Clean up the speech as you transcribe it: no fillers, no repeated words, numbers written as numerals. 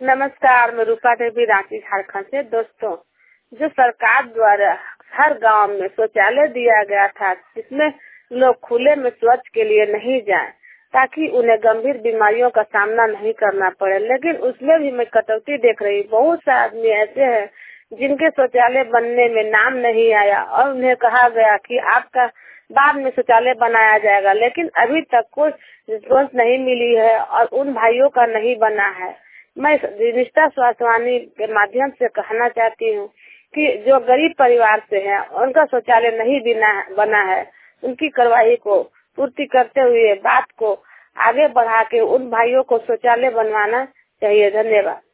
नमस्कार, मैं रूपा देवी रांची झारखंड से। दोस्तों, जो सरकार द्वारा हर गांव में शौचालय दिया गया था जिसमें लोग खुले में शौच के लिए नहीं जाएं ताकि उन्हें गंभीर बीमारियों का सामना नहीं करना पड़े, लेकिन उसमें भी मैं कटौती देख रही। बहुत से आदमी ऐसे हैं जिनके शौचालय बनने में नाम नहीं आया और उन्हें कहा गया कि आपका बाद में शौचालय बनाया जाएगा, लेकिन अभी तक कोई रिस्पॉन्स नहीं मिली है और उन भाइयों का नहीं बना है। मैं रिश्ता स्वास्थ्यवाणी के माध्यम से कहना चाहती हूँ कि जो गरीब परिवार से है उनका शौचालय नहीं बना है, उनकी कार्रवाई को पूर्ति करते हुए बात को आगे बढ़ा के उन भाइयों को शौचालय बनवाना चाहिए। धन्यवाद।